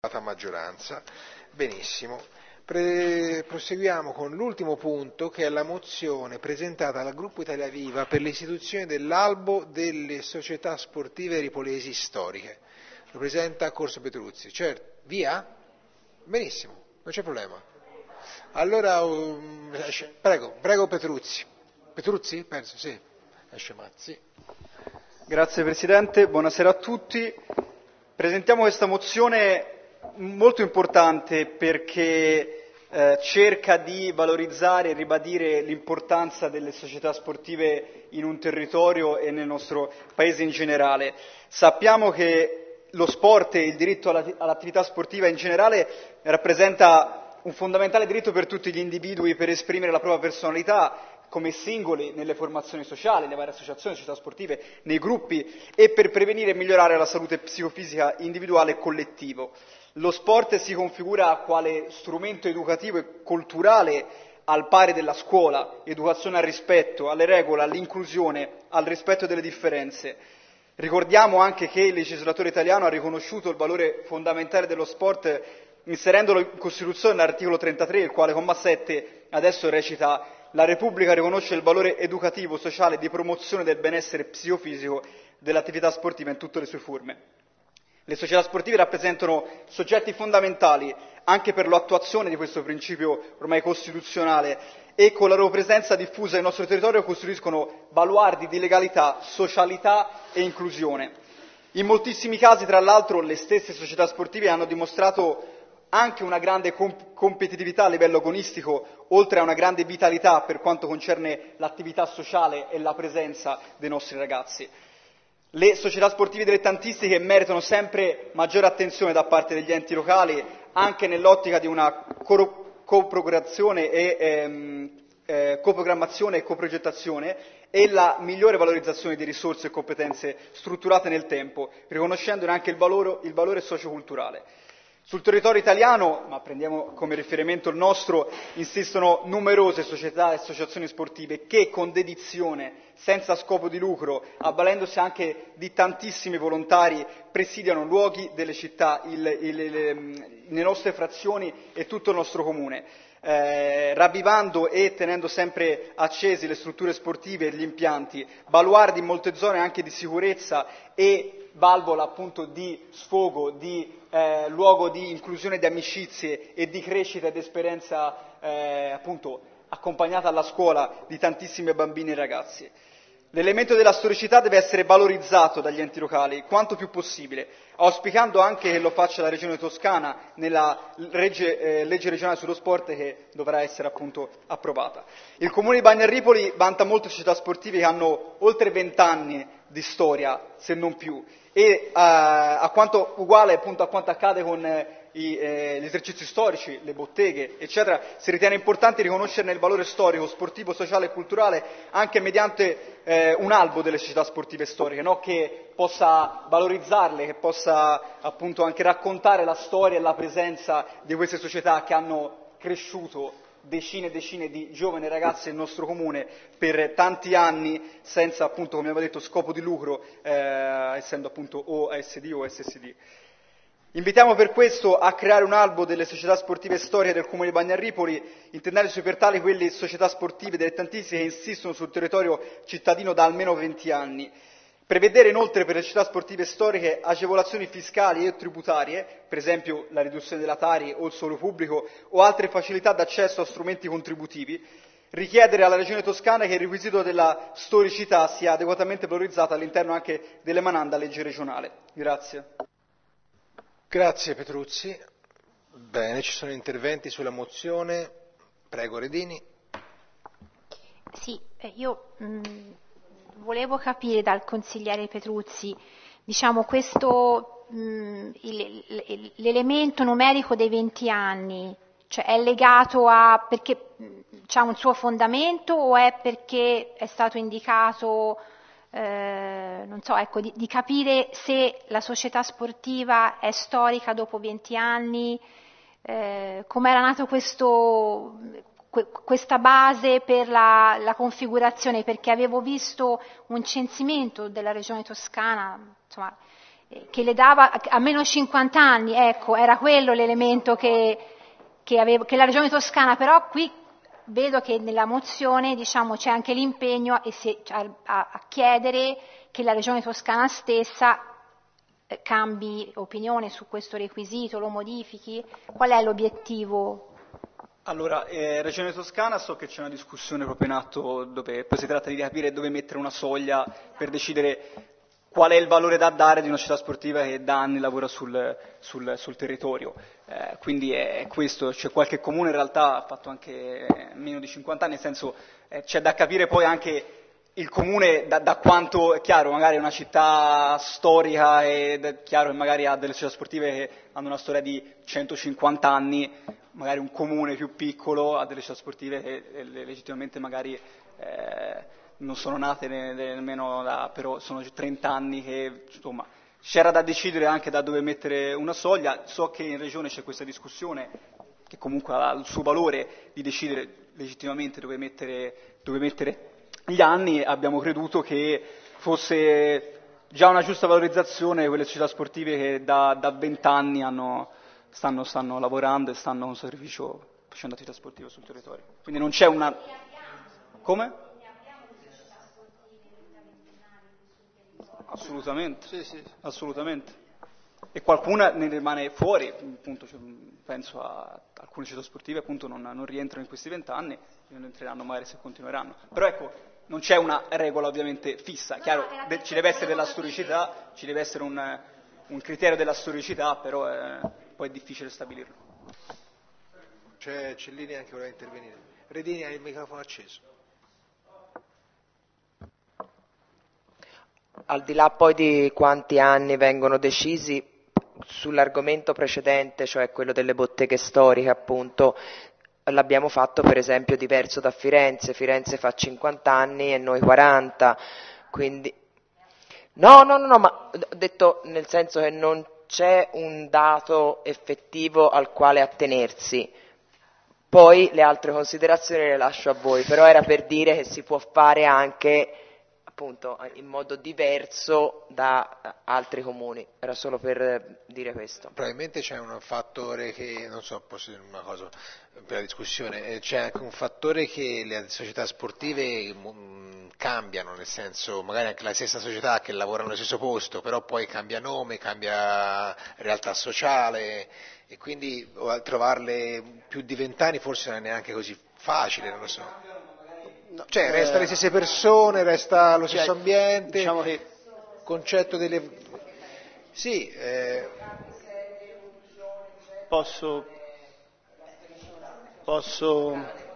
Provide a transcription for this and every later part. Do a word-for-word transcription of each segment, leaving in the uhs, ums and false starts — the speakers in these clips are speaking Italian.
a maggioranza. Benissimo. Pre- proseguiamo con l'ultimo punto, che è la mozione presentata dal gruppo Italia Viva per l'istituzione dell'albo delle società sportive ripolesi storiche. Lo presenta Corso Petruzzi. Certo, via? Benissimo, non c'è problema. Allora, um, prego, prego Petruzzi. Petruzzi? Penso, sì. Esce Mazzi. Grazie Presidente, buonasera a tutti. Presentiamo questa mozione molto importante perché eh, cerca di valorizzare e ribadire l'importanza delle società sportive in un territorio e nel nostro Paese in generale. Sappiamo che lo sport e il diritto all'attività sportiva in generale rappresenta un fondamentale diritto per tutti gli individui per esprimere la propria personalità come singoli nelle formazioni sociali, nelle varie associazioni, società sportive, nei gruppi e per prevenire e migliorare la salute psicofisica individuale e collettivo. Lo sport si configura quale strumento educativo e culturale al pari della scuola, educazione al rispetto, alle regole, all'inclusione, al rispetto delle differenze. Ricordiamo anche che il legislatore italiano ha riconosciuto il valore fondamentale dello sport inserendolo in Costituzione nell'articolo trentatré, il quale comma sette adesso recita: la Repubblica riconosce il valore educativo, sociale e di promozione del benessere psicofisico dell'attività sportiva in tutte le sue forme. Le società sportive rappresentano soggetti fondamentali anche per l'attuazione di questo principio ormai costituzionale e con la loro presenza diffusa nel nostro territorio costituiscono baluardi di legalità, socialità e inclusione. In moltissimi casi, tra l'altro, le stesse società sportive hanno dimostrato anche una grande comp- competitività a livello agonistico, oltre a una grande vitalità per quanto concerne l'attività sociale e la presenza dei nostri ragazzi. Le società sportive dilettantistiche meritano sempre maggiore attenzione da parte degli enti locali, anche nell'ottica di una co- coprogrammazione e ehm, eh, coprogrammazione e coprogettazione e la migliore valorizzazione di risorse e competenze strutturate nel tempo, riconoscendone anche il valore, il valore socioculturale. Sul territorio italiano, ma prendiamo come riferimento il nostro, insistono numerose società e associazioni sportive che con dedizione, senza scopo di lucro, avvalendosi anche di tantissimi volontari, presidiano luoghi delle città, il, il, il, le nostre frazioni e tutto il nostro comune, eh, ravvivando e tenendo sempre accesi le strutture sportive e gli impianti, baluardi in molte zone anche di sicurezza e valvola appunto di sfogo, di eh, luogo di inclusione di amicizie e di crescita ed esperienza eh, appunto accompagnata alla scuola di tantissimi bambini e ragazzi. L'elemento della storicità deve essere valorizzato dagli enti locali quanto più possibile, auspicando anche che lo faccia la Regione Toscana nella legge, eh, legge regionale sullo sport che dovrà essere appunto approvata. Il Comune di Bagnarripoli vanta molte società sportive che hanno oltre vent'anni di storia, se non più, e eh, a quanto uguale appunto a quanto accade con eh, i, eh, gli esercizi storici, le botteghe, eccetera, si ritiene importante riconoscerne il valore storico, sportivo, sociale e culturale anche mediante eh, un albo delle società sportive storiche, no? Che possa valorizzarle, che possa appunto anche raccontare la storia e la presenza di queste società che hanno cresciuto decine e decine di giovani ragazzi del nostro comune per tanti anni senza appunto, come avevo detto, scopo di lucro, eh, essendo appunto o A S D o S S D. Invitiamo per questo a creare un albo delle società sportive storiche del Comune di Bagnarripoli, intendendosi per tali quelle società sportive dilettantistiche che insistono sul territorio cittadino da almeno venti anni. Prevedere inoltre per le società sportive storiche agevolazioni fiscali e tributarie, per esempio la riduzione della Tari o il suolo pubblico, o altre facilità d'accesso a strumenti contributivi. Richiedere alla Regione Toscana che il requisito della storicità sia adeguatamente valorizzato all'interno anche dell'emananda legge regionale. Grazie. Grazie Petruzzi. Bene, ci sono interventi sulla mozione. Prego Redini. Sì, io mh, volevo capire dal consigliere Petruzzi, diciamo, questo mh, il, l'elemento numerico dei venti anni, cioè è legato a perché c'ha un suo fondamento o è perché è stato indicato, eh, non so, ecco, di, di capire se la società sportiva è storica dopo venti anni, eh, come era nato questo, que, questa base per la, la configurazione, perché avevo visto un censimento della regione toscana, insomma, che le dava a meno cinquanta anni, ecco, era quello l'elemento che, che, avevo, che la Regione Toscana, però qui vedo che nella mozione, diciamo, c'è anche l'impegno e se, a, a chiedere che la Regione Toscana stessa eh, cambi opinione su questo requisito, lo modifichi. Qual è l'obiettivo? Allora, eh, Regione Toscana, so che c'è una discussione proprio in atto dove poi si tratta di capire dove mettere una soglia per decidere qual è il valore da dare di una società sportiva che da anni lavora sul, sul, sul territorio. Eh, quindi è questo, c'è qualche comune in realtà ha fatto anche meno di cinquanta anni, nel senso eh, c'è da capire poi anche il comune da, da quanto, è chiaro, magari è una città storica ed è chiaro che magari ha delle società sportive che hanno una storia di centocinquanta anni, magari un comune più piccolo ha delle società sportive che eh, legittimamente magari eh, non sono nate ne, ne, nemmeno da, però sono trenta anni che, insomma, c'era da decidere anche da dove mettere una soglia. So che in Regione c'è questa discussione, che comunque ha il suo valore, di decidere legittimamente dove mettere, dove mettere gli anni. Abbiamo creduto che fosse già una giusta valorizzazione quelle società sportive che da vent'anni hanno, stanno, stanno lavorando e stanno con sacrificio facendo attività sportiva sul territorio. Quindi non c'è una... Come? Assolutamente, sì, sì, assolutamente. E qualcuna ne rimane fuori, appunto, cioè, penso a alcune società sportive appunto non, non rientrano in questi vent'anni, non entreranno magari se continueranno. Però ecco, non c'è una regola ovviamente fissa, chiaro, de- ci deve essere della storicità, ci deve essere un, un criterio della storicità, però è, poi è difficile stabilirlo. C'è Cellini anche voleva intervenire. Redini, hai il microfono acceso. Al di là poi di quanti anni vengono decisi, sull'argomento precedente, cioè quello delle botteghe storiche, appunto, l'abbiamo fatto per esempio diverso da Firenze. Firenze fa cinquanta anni e noi quaranta, quindi... No, no, no, no, ma ho detto nel senso che non c'è un dato effettivo al quale attenersi. Poi le altre considerazioni le lascio a voi, però era per dire che si può fare anche appunto in modo diverso da altri comuni, era solo per dire questo. Probabilmente c'è un fattore che, non so, posso dire una cosa per la discussione, c'è anche un fattore che le società sportive mh, cambiano, nel senso magari anche la stessa società che lavora nello stesso posto, però poi cambia nome, cambia realtà sociale e quindi trovarle più di vent'anni forse non è neanche così facile, non lo so. No, cioè eh, resta le stesse persone, resta lo stesso cioè, ambiente, diciamo che concetto delle... Sì, eh... posso, posso,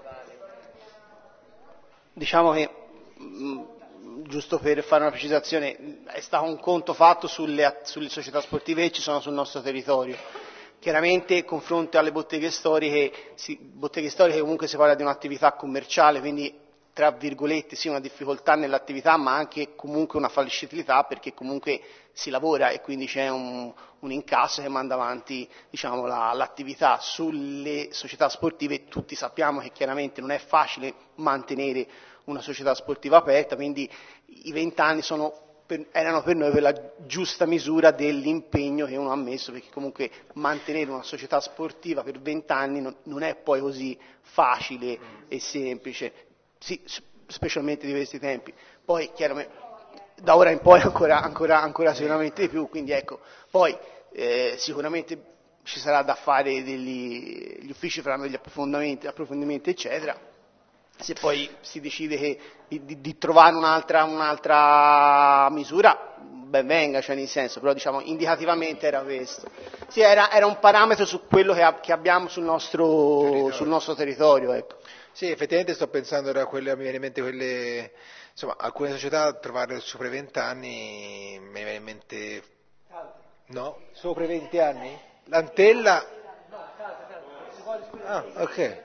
diciamo che, mh, giusto per fare una precisazione, è stato un conto fatto sulle, sulle società sportive che ci sono sul nostro territorio. Chiaramente, confronto alle botteghe storiche, si, botteghe storiche comunque si parla di un'attività commerciale, quindi tra virgolette sì una difficoltà nell'attività ma anche comunque una fallibilità perché comunque si lavora e quindi c'è un, un incasso che manda avanti diciamo, la, l'attività. Sulle società sportive tutti sappiamo che chiaramente non è facile mantenere una società sportiva aperta, quindi i vent'anni sono per, erano per noi per la giusta misura dell'impegno che uno ha messo, perché comunque mantenere una società sportiva per vent'anni non, non è poi così facile e semplice. Sì, specialmente di questi tempi. Poi chiaramente da ora in poi ancora, ancora, ancora sicuramente di più, quindi ecco, poi eh, sicuramente ci sarà da fare degli, gli uffici faranno degli approfondimenti, approfondimenti eccetera. Se poi si decide che, di, di trovare un'altra, un'altra misura, ben venga, cioè nel senso, però diciamo indicativamente era questo. Sì, era, era un parametro su quello che, ha, che abbiamo sul nostro territorio, sul nostro territorio ecco. Sì, effettivamente sto pensando a quelle, mi viene in mente quelle, insomma, alcune società trovare sopra i vent'anni, mi viene in mente, no? Sopra i venti anni? L'Antella? Ah, ok.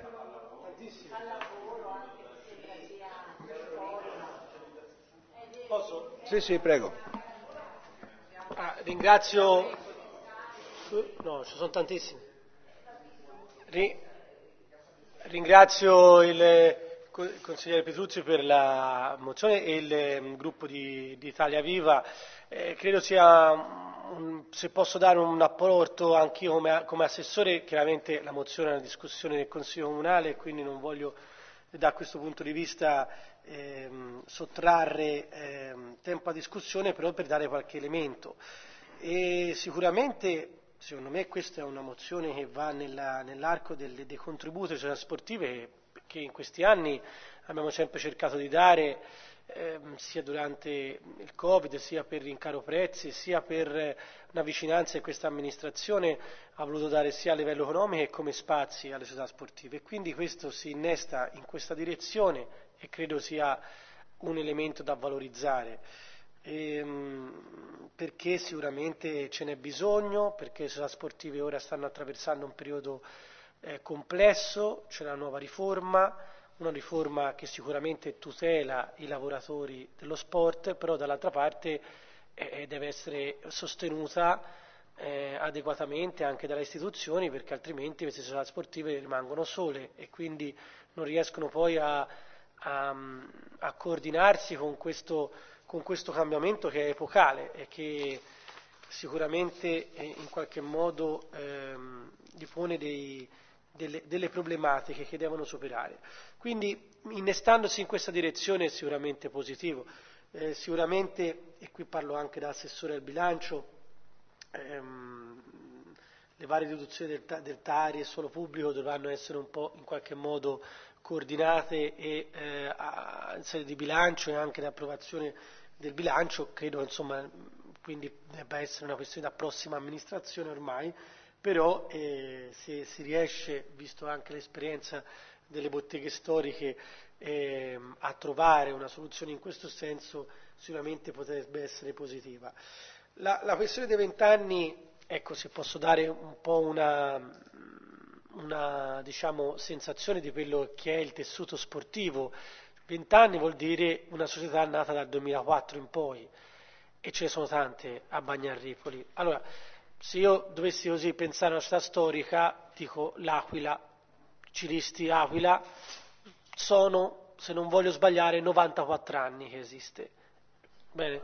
Posso? Sì, sì, prego. Ah, ringrazio, no, ci sono tantissimi. Ri... Ringrazio il consigliere Petruzzi per la mozione e il gruppo di, di Italia Viva. Eh, credo sia un, se posso dare un apporto anch'io come, come assessore, chiaramente la mozione è una discussione del Consiglio Comunale, quindi non voglio da questo punto di vista ehm, sottrarre ehm, tempo a discussione, però per dare qualche elemento. E sicuramente, secondo me, questa è una mozione che va nella, nell'arco delle, dei contributi alle società sportive che in questi anni abbiamo sempre cercato di dare, ehm, sia durante il Covid, sia per rincaro prezzi, sia per una vicinanza che questa amministrazione ha voluto dare sia a livello economico che come spazi alle società sportive. E quindi questo si innesta in questa direzione e credo sia un elemento da valorizzare. Ehm, perché sicuramente ce n'è bisogno, perché le società sportive ora stanno attraversando un periodo eh, complesso, c'è una nuova riforma, una riforma che sicuramente tutela i lavoratori dello sport, però dall'altra parte eh, deve essere sostenuta eh, adeguatamente anche dalle istituzioni, perché altrimenti queste società sportive rimangono sole e quindi non riescono poi a, a, a coordinarsi con questo, con questo cambiamento che è epocale e che sicuramente eh, in qualche modo ehm, gli pone dei, delle, delle problematiche che devono superare. Quindi innestandosi in questa direzione è sicuramente positivo. Eh, sicuramente, e qui parlo anche da assessore al bilancio, ehm, le varie riduzioni del, del Tari e suolo pubblico dovranno essere un po' in qualche modo coordinate e eh, a, in sede di bilancio e anche l'approvazione del bilancio, credo insomma, quindi debba essere una questione da prossima amministrazione ormai, però eh, se si riesce, visto anche l'esperienza delle botteghe storiche, eh, a trovare una soluzione in questo senso, sicuramente potrebbe essere positiva. La, la questione dei vent'anni, ecco, se posso dare un po' una, una diciamo, sensazione di quello che è il tessuto sportivo, vent'anni vuol dire una società nata dal duemilaquattro in poi, e ce ne sono tante a Bagnarripoli. Allora, se io dovessi così pensare a una città storica, dico l'Aquila, Ciristi Aquila, sono, se non voglio sbagliare, novantaquattro anni che esiste. Bene?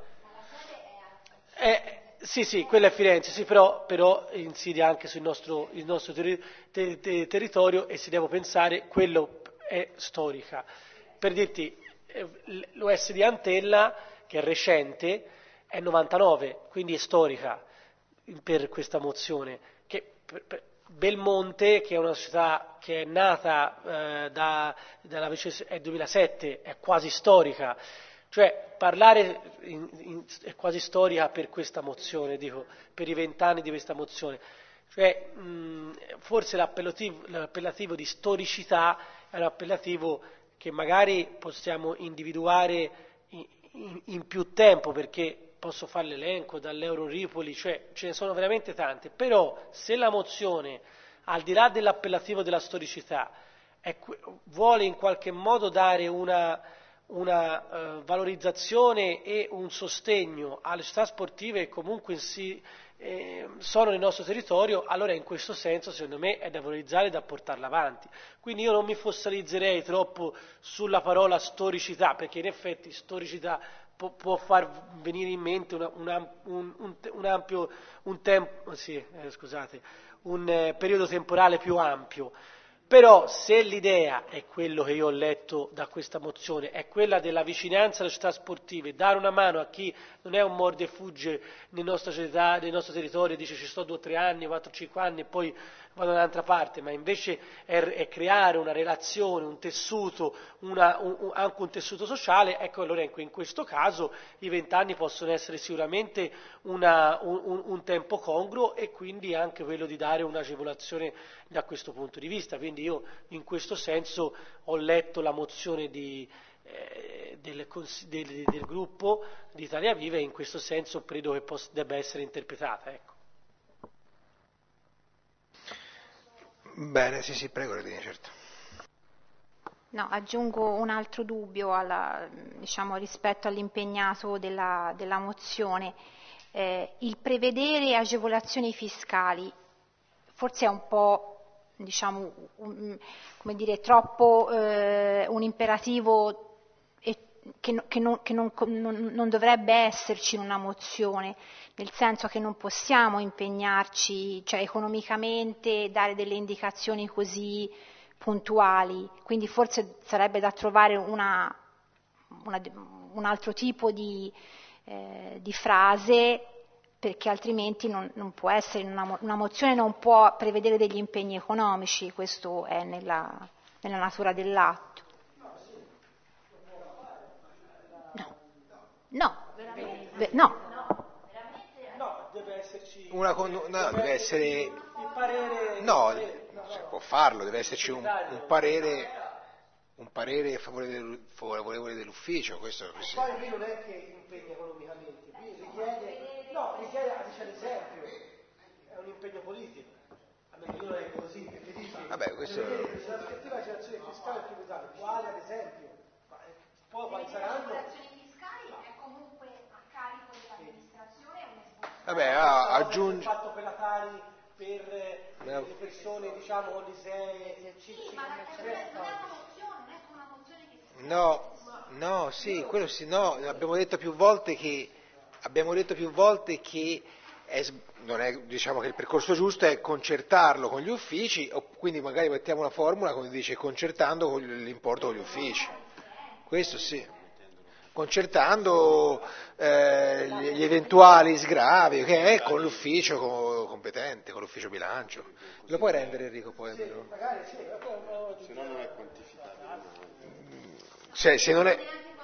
Eh, sì, sì, quella è Firenze, sì, però, però insidia anche sul nostro, il nostro ter- ter- ter- territorio e se devo pensare, quello è storica. Per dirti, eh, l'O S di Antella, che è recente, è novantanove, quindi è storica per questa mozione. Che, per, per, Belmonte, che è una società che è nata eh, da, dalla, è duemilasette, è quasi storica, cioè parlare in, in, è quasi storica per questa mozione, dico, per i vent'anni di questa mozione, cioè mh, forse l'appellativo, l'appellativo di storicità è un appellativo che magari possiamo individuare in, in, in più tempo, perché posso fare l'elenco dall'Euroripoli, cioè ce ne sono veramente tante, però se la mozione, al di là dell'appellativo della storicità, è, vuole in qualche modo dare una, una uh, valorizzazione e un sostegno alle società sportive che comunque in sì, eh, sono nel nostro territorio, allora in questo senso secondo me è da valorizzare e da portarla avanti. Quindi io non mi fossilizzerei troppo sulla parola storicità, perché in effetti storicità può, può far venire in mente una, una, un, un, un ampio un tempo, sì, eh, scusate, un eh, periodo temporale più ampio. Però se l'idea è quello che io ho letto da questa mozione, è quella della vicinanza alle società sportive, dare una mano a chi non è un mordi e fugge nella nostra società, nel nostro territorio e dice ci sto due o tre anni, quattro o cinque anni e poi vado da un'altra parte, ma invece è, è creare una relazione, un tessuto, una, un, anche un tessuto sociale, ecco allora in questo caso i vent'anni possono essere sicuramente una, un, un tempo congruo e quindi anche quello di dare un'agevolazione da questo punto di vista. Quindi io in questo senso ho letto la mozione di, eh, del, del, del gruppo di Italia Viva e in questo senso credo che possa, debba essere interpretata. Ecco. Bene, sì, sì, prego, Redini, certo. No, aggiungo un altro dubbio alla, diciamo, rispetto all'impegnato della, della mozione. Eh, il prevedere agevolazioni fiscali forse è un po', diciamo, un, come dire, troppo eh, un imperativo che, che, non, che non, non, non dovrebbe esserci in una mozione, nel senso che non possiamo impegnarci, cioè economicamente, dare delle indicazioni così puntuali, quindi forse sarebbe da trovare una, una, un altro tipo di, eh, di frase, perché altrimenti non, non può essere, una, una mozione non può prevedere degli impegni economici, questo è nella, nella natura dell'atto. No, no, Beh, no. No, deve esserci Una con- no, deve essere il parere. no, si può farlo, deve esserci un, un parere un parere favorevole, favorevole dell'ufficio, questo sì. Poi qui non è che impegna economicamente, qui richiede, no, richiede, dice ad esempio, è un impegno politico, a meno che non è così, perché dice, Vabbè, questo richiede sulla prospettiva generazione fiscale e tributaria, quale ad esempio, ma, eh, poi quali saranno? Fiscali è comunque a carico dell'amministrazione e un esborso. vabbè, ah, aggiunge Il fatto per la Tari, per eh, le persone, diciamo, Lisee, Sì, ma non è una mozione, non è una mozione che si... no, no, sì, quello sì, no, abbiamo detto più volte che abbiamo detto più volte che è, non è, diciamo che il percorso giusto è concertarlo con gli uffici, o quindi magari mettiamo una formula come dice concertando con l'importo con gli uffici. Questo sì. Concertando eh, gli eventuali sgravi che è con l'ufficio co- competente, con l'ufficio bilancio. Lo puoi rendere Enrico poi? Almeno? Se no non è quantificabile. Cioè, se non è...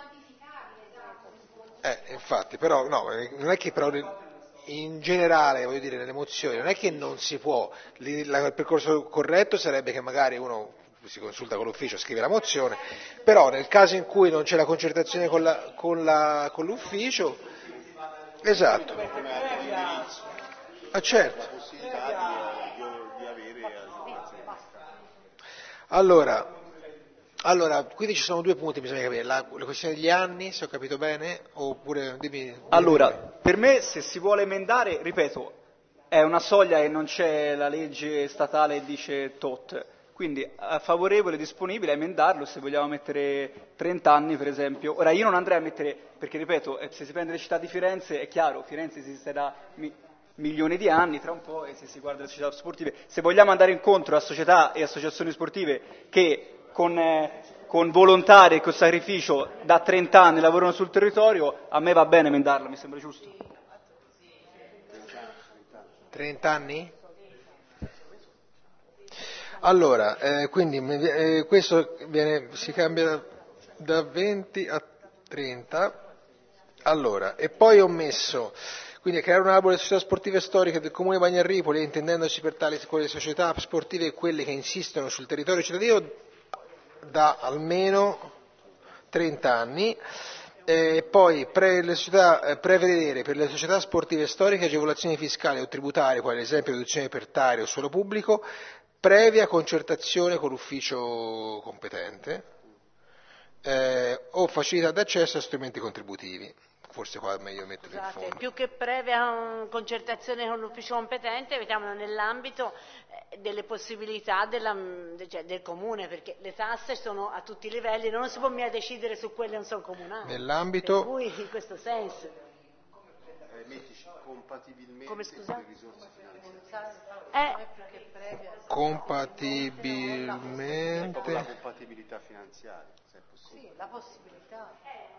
Eh, infatti, però no, non è che però in generale, voglio dire, nelle mozioni, non è che non si può, il percorso corretto sarebbe che magari uno si consulta con l'ufficio, scrive la mozione, però nel caso in cui non c'è la concertazione con, la, con, la, con l'ufficio, esatto, ah, certo. Allora, allora, quindi ci sono due punti, bisogna capire, la, la questione degli anni, se ho capito bene, oppure dimmi, dimmi Allora, dimmi. per me se si vuole emendare, ripeto, è una soglia e non c'è la legge statale che dice tot, quindi è favorevole, disponibile a emendarlo se vogliamo mettere trenta anni per esempio. Ora io non andrei a mettere, perché ripeto, se si prende le città di Firenze è chiaro, Firenze esiste da mi, milioni di anni, tra un po' e se si guarda le società sportive, se vogliamo andare incontro a società e associazioni sportive che con, eh, con volontari e con sacrificio da trenta anni lavorano sul territorio, a me va bene emendarlo, mi sembra giusto. trenta anni? Allora, eh, quindi eh, questo viene, si cambia da, da venti a trenta, allora, e poi ho messo, quindi creare un albo delle società sportive storiche del Comune di Bagnarripoli, intendendosi per tali quelle società sportive e quelle che insistono sul territorio cittadino da almeno trenta anni, e poi pre, le società, eh, prevedere per le società sportive storiche agevolazioni fiscali o tributarie, quali ad esempio deduzioni per tari o suolo pubblico, previa concertazione con l'ufficio competente, eh, o facilità d'accesso a strumenti contributivi. Forse qua è meglio mettere in fondo. Più che previa concertazione con l'ufficio competente, mettiamolo nell'ambito delle possibilità della, cioè del comune, perché le tasse sono a tutti i livelli, non si può mica decidere su quelle non sono comunali. Nell'ambito... Per cui in questo senso. Eh, mettici compatibilmente Come, scusa? con le risorse finanziarie. Eh, compatibilmente... Proprio la compatibilità finanziaria, se è possibile. sì, la possibilità.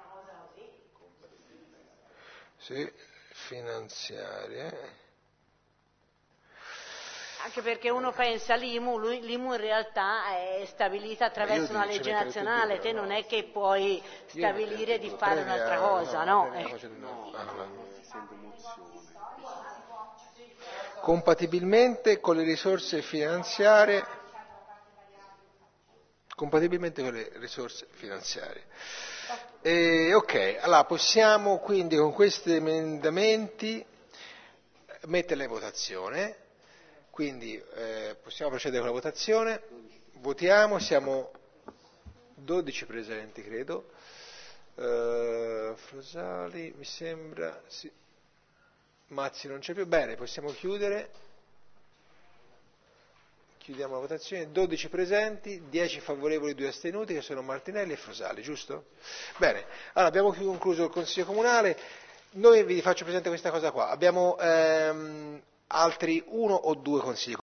Sì, finanziarie. Anche perché uno pensa l'I M U, l'I M U in realtà è stabilita attraverso una legge nazionale, te non è che puoi stabilire di fare un'altra cosa, no? Compatibilmente con le risorse finanziarie, compatibilmente con le risorse finanziarie. E, ok, allora possiamo quindi con questi emendamenti metterla in votazione. Quindi eh, possiamo procedere con la votazione, votiamo, siamo dodici presenti credo, uh, Frosali mi sembra, sì. Mazzi non c'è più, bene, possiamo chiudere, Chiudiamo la votazione. dodici presenti, dieci favorevoli, due astenuti, che sono Martinelli e Frusali, giusto? Bene, allora abbiamo concluso il Consiglio Comunale. Noi vi faccio presente questa cosa qua. Abbiamo ehm, altri uno o due consigli